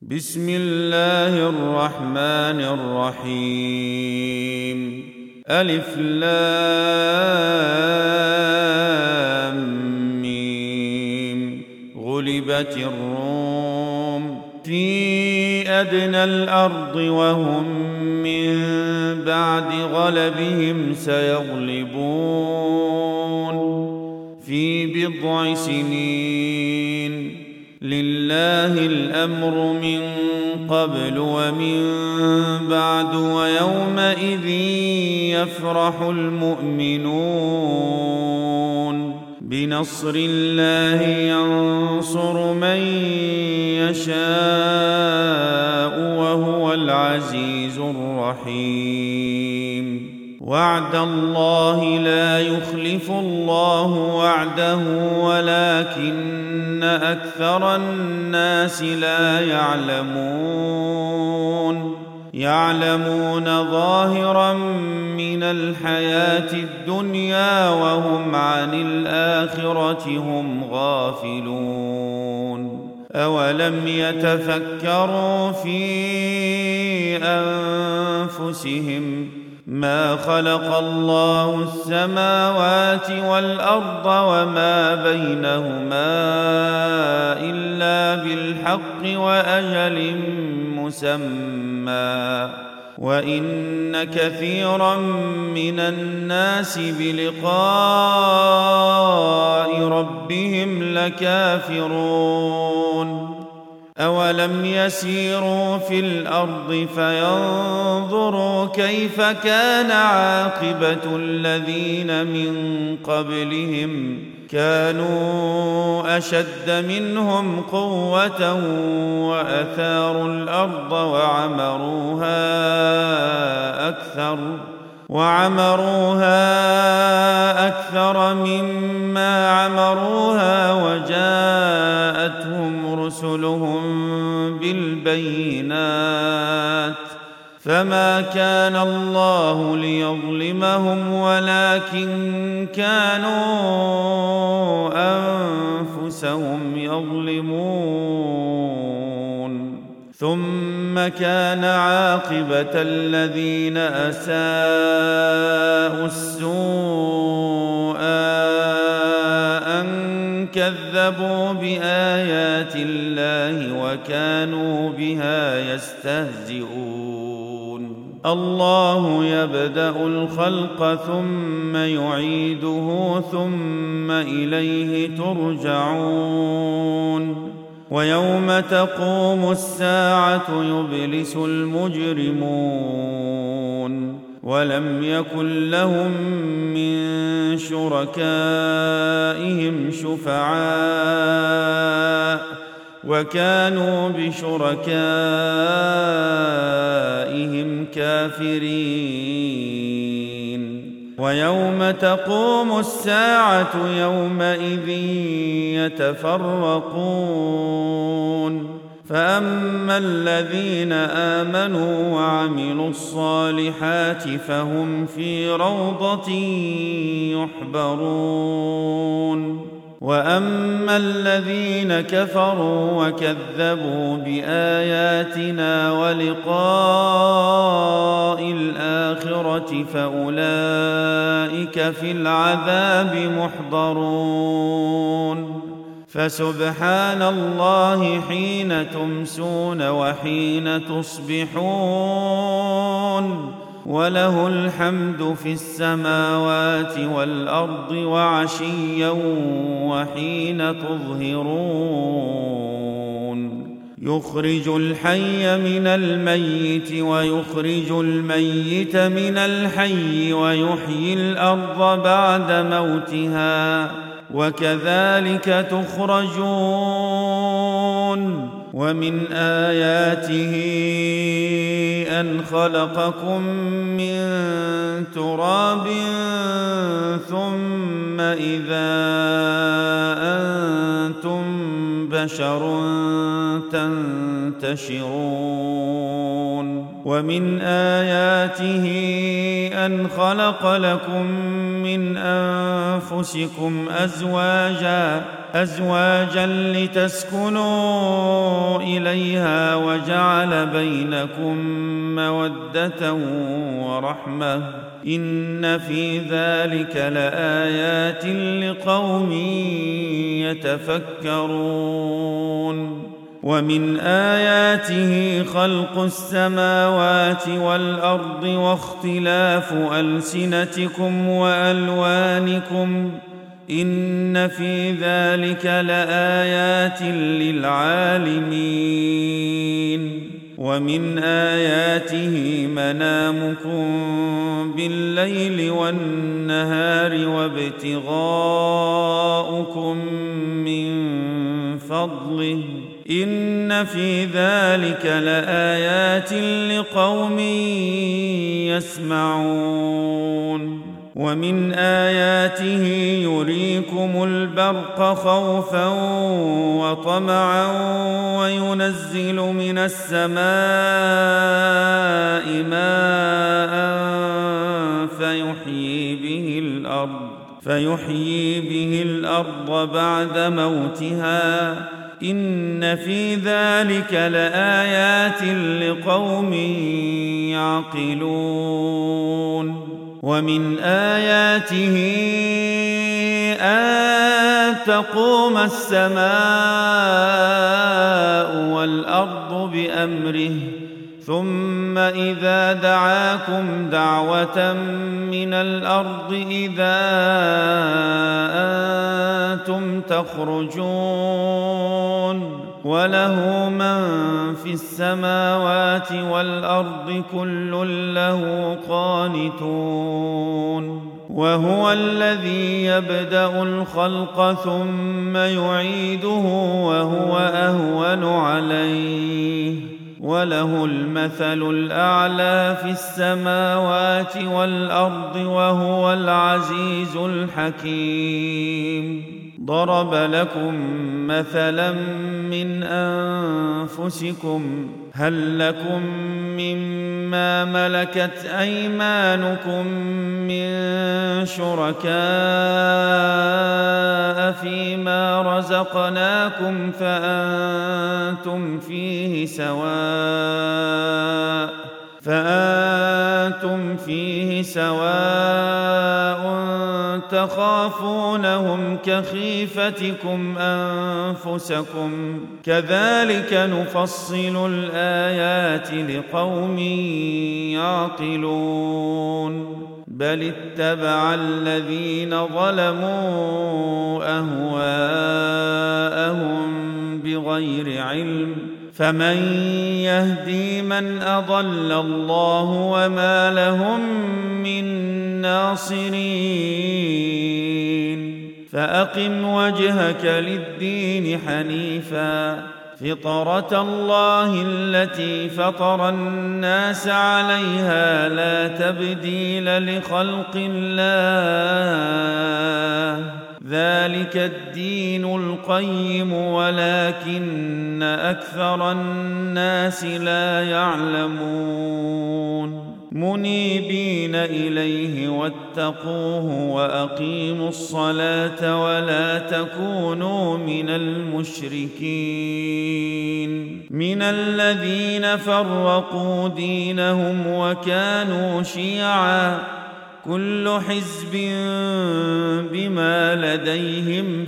بسم الله الرحمن الرحيم ألف لام ميم غلبت الروم في أدنى الأرض وهم من بعد غلبهم سيغلبون في بضع سنين لله الأمر من قبل ومن بعد ويومئذ يفرح المؤمنون بنصر الله ينصر من يشاء وهو العزيز الرحيم وعد الله لا يخلف الله وعده ولكن أكثر الناس لا يعلمون ظاهرا من الحياة الدنيا وهم عن الآخرة هم غافلون أولم يتفكروا في أنفسهم ما خلق الله السماوات والأرض وما بينهما إلا بالحق وأجل مسمى وإن كثيرا من الناس بلقاء ربهم لكافرون أولم يسيروا في الأرض فينظروا كيف كان عاقبة الذين من قبلهم كانوا أشد منهم قوة وأثاروا الأرض وعمروها أكثر مما عمروها وجاءتهم رسلهم بالبينات فما كان الله ليظلمهم ولكن كانوا أنفسهم يظلمون ثم كان عاقبة الذين أساءوا السوء أن كذبوا بآيات الله وكانوا بها يستهزئون الله يبدأ الخلق ثم يعيده ثم إليه ترجعون ويوم تقوم الساعة يبلس المجرمون ولم يكن لهم من شركائهم شفعاء وكانوا بشركائهم كافرين ويوم تقوم الساعة يومئذ يتفرقون فأما الذين آمنوا وعملوا الصالحات فهم في روضة يحبرون وأما الذين كفروا وكذبوا بآياتنا ولقاء الآخرة فأولئك في العذاب محضرون فسبحان الله حين تمسون وحين تصبحون وله الحمد في السماوات والأرض وعشيا وحين تظهرون يخرج الحي من الميت ويخرج الميت من الحي ويحيي الأرض بعد موتها وكذلك تخرجون ومن آياته أن خلقكم من تراب ثم إذا أنتم بشر تنتشرون ومن آياته أن خلق لكم من أنفسكم أزواجا لتسكنوا إليها وجعل بينكم مودة ورحمة إن في ذلك لآيات لقوم يتفكرون ومن آياته خلق السماوات والأرض واختلاف ألسنتكم وألوانكم إن في ذلك لآيات للعالمين ومن آياته منامكم بالليل والنهار وابتغاؤكم من فضله إن في ذلك لآيات لقوم يسمعون ومن آياته يريكم البرق خوفا وطمعا وينزل من السماء ماء فيحيي به الأرض بعد موتها إن في ذلك لآيات لقوم يعقلون ومن آياته أن تقوم السماء والأرض بأمره ثم إذا دعاكم دعوة من الأرض إذا أنتم تخرجون وله من في السماوات والأرض كل له قانتون وهو الذي يبدأ الخلق ثم يعيده وهو أهون عليه وله المثل الأعلى في السماوات والأرض وهو العزيز الحكيم ضرب لكم مثلا من أنفسكم هل لكم مما ملكت أيمانكم من شركاء فيما رزقناكم فأنتم فيه سواء تخافونهم كخيفتكم أنفسكم كذلك نفصل الآيات لقوم يعقلون بل اتبع الذين ظلموا أهواءهم بغير علم فمن يهدي من أضل الله وما لهم من ناصرين فأقم وجهك للدين حنيفا فطرة الله التي فطر الناس عليها لا تبديل لخلق الله ذلك الدين القيم ولكن أكثر الناس لا يعلمون منيبين إليه واتقوه وأقيموا الصلاة ولا تكونوا من المشركين من الذين فرقوا دينهم وكانوا شيعا كل حزب بما لديهم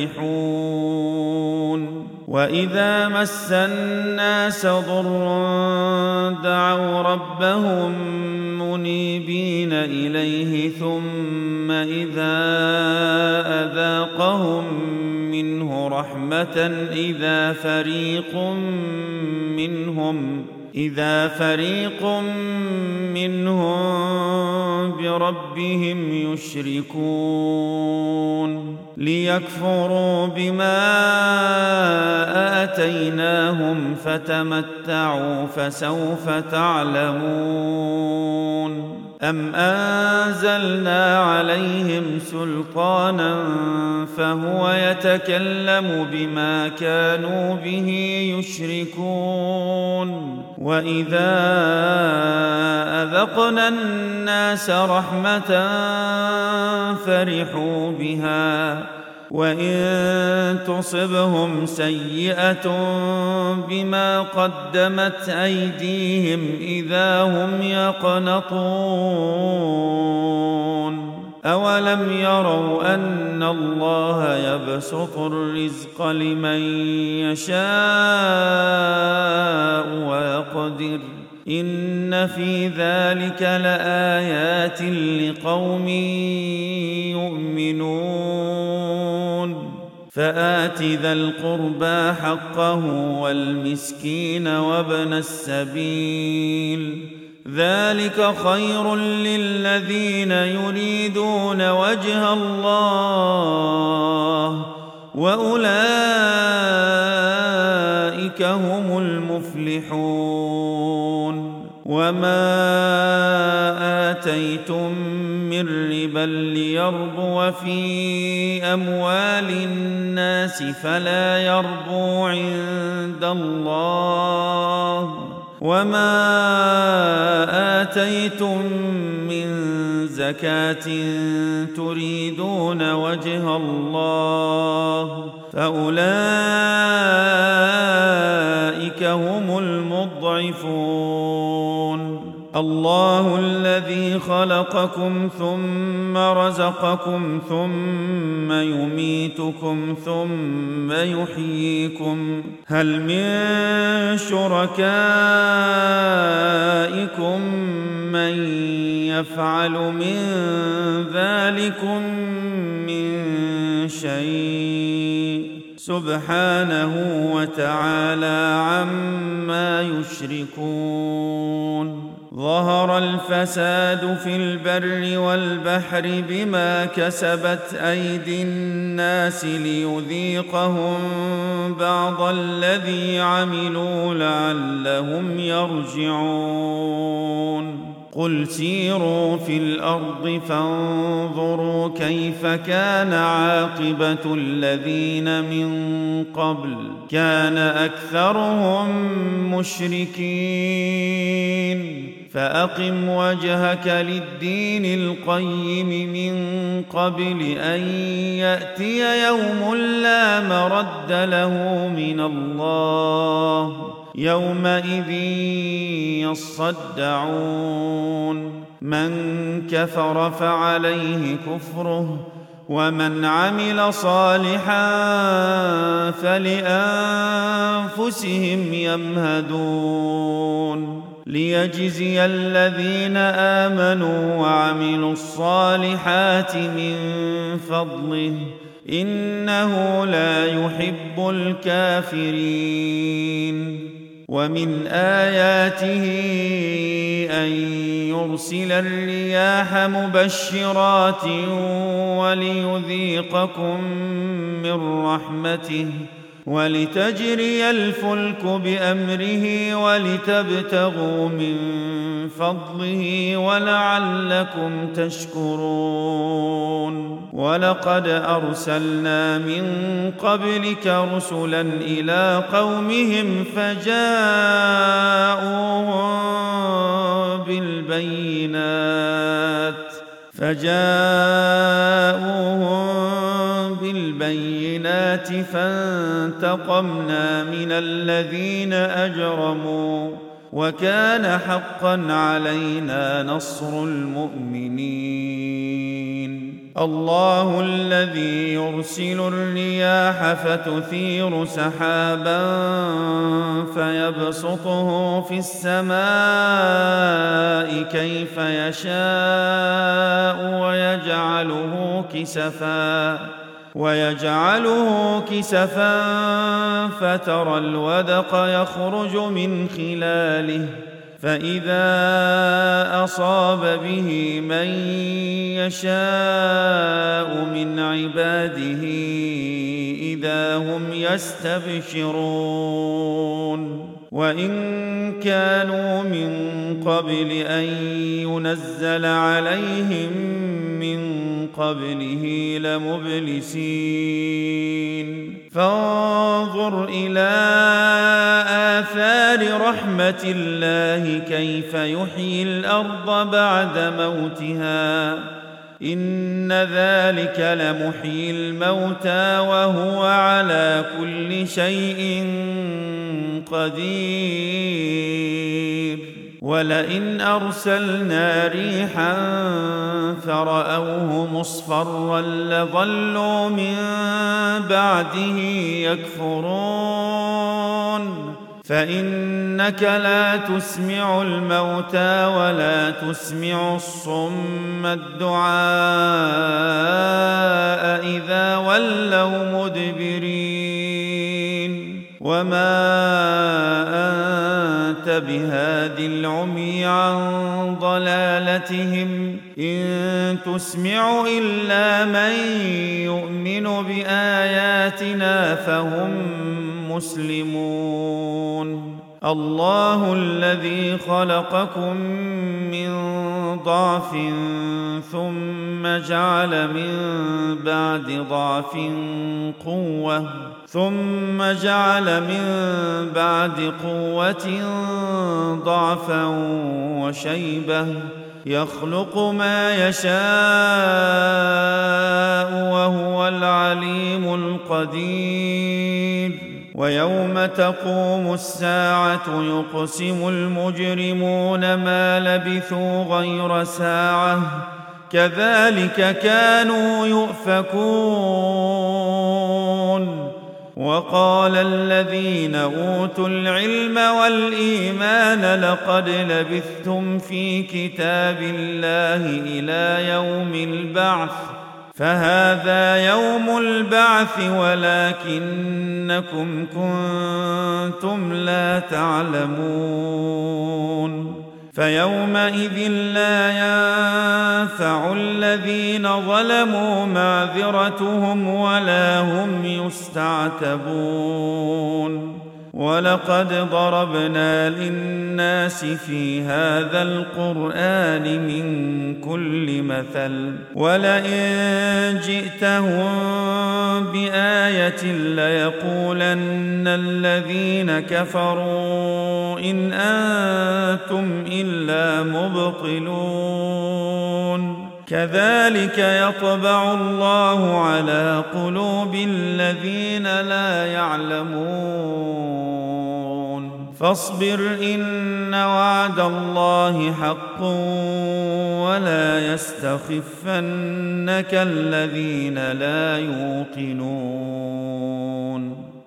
فرحون وإذا مس الناس ضر دعوا ربهم منيبين إليه ثم إذا أذاقهم منه رحمة إذا فريق منهم بربهم يشركون ليكفروا بما آتيناهم فتمتعوا فسوف تعلمون أم أنزلنا عليهم سلطانا فهو يتكلم بما كانوا به يشركون وإذا أذقنا الناس رحمة فرحوا بها وإن تصبهم سيئة بما قدمت أيديهم إذا هم يقنطون أولم يروا أن الله يبسط الرزق لمن يشاء ويقدر إن في ذلك لآيات لقوم يؤمنون فآت ذا القربى حقه والمسكين وابن السبيل ذلك خير للذين يريدون وجه الله وأولئك هم المفلحون وما آتيتم من ربا ليربو في أموال الناس فلا يربو عند الله وما آتيتم من زكاة تريدون وجه الله فأولئك هم المضعفون الله الذي خلقكم ثم رزقكم ثم يميتكم ثم يحييكم هل من شركائكم من يفعل من ذلكم من شيء سبحانه وتعالى عما يشركون ظهر الفساد في البر والبحر بما كسبت أيدي الناس ليذيقهم بعض الذي عملوا لعلهم يرجعون قل سيروا في الأرض فانظروا كيف كان عاقبة الذين من قبل كان أكثرهم مشركين فأقم وجهك للدين القيم من قبل أن يأتي يوم لا مرد له من الله يومئذ يصدعون من كفر فعليه كفره ومن عمل صالحا فلأنفسهم يمهدون ليجزي الذين آمنوا وعملوا الصالحات من فضله إنه لا يحب الكافرين ومن آياته أن يرسل الرياح مبشرات وليذيقكم من رحمته ولتجري الفلك بأمره ولتبتغوا من فضله ولعلكم تشكرون ولقد أرسلنا من قبلك رسلا إلى قومهم فجاءوهم بالبينات فانتقمنا من الذين أجرموا وكان حقا علينا نصر المؤمنين الله الذي يرسل الرياح فتثير سحابا فيبسطه في السماء كيف يشاء ويجعله كسفا فترى الودق يخرج من خلاله فإذا أصاب به من يشاء من عباده إذا هم يستبشرون وإن كانوا من قبل أن ينزل عليهم من قبله لمبلسين فانظر إلى آثار رحمة الله كيف يحيي الأرض بعد موتها إن ذلك لمحيي الموتى وهو على كل شيء قدير ولئن أرسلنا ريحا فرأوه مصفرا لظلوا من بعده يكفرون فإنك لا تسمع الموتى ولا تسمع الصم الدعاء إذا ولوا مدبرين وما أنت بهاد العمي عن ضلالتهم إن تسمع إلا من يؤمن بآياتنا فهم مسلمون الله الذي خلقكم من ضعف ثم جعل من بعد ضعف قوة ثم جعل من بعد قوة ضعفا وشيبة يخلق ما يشاء وهو العليم القدير ويوم تقوم الساعة يقسم المجرمون ما لبثوا غير ساعة كذلك كانوا يؤفكون وقال الذين أوتوا العلم والإيمان لقد لبثتم في كتاب الله إلى يوم البعث فهذا يوم البعث ولكنكم كنتم لا تعلمون فيومئذ لا ينفع الذين ظلموا معذرتهم ولا هم يستعتبون ولقد ضربنا للناس في هذا القرآن من كل مثل ولئن جئتهم بآية ليقولن الذين كفروا إن أنتم إلا مبطلون كذلك يطبع الله على قلوب الذين لا يعلمون فاصبر إن وعد الله حق ولا يستخفنك الذين لا يوقنون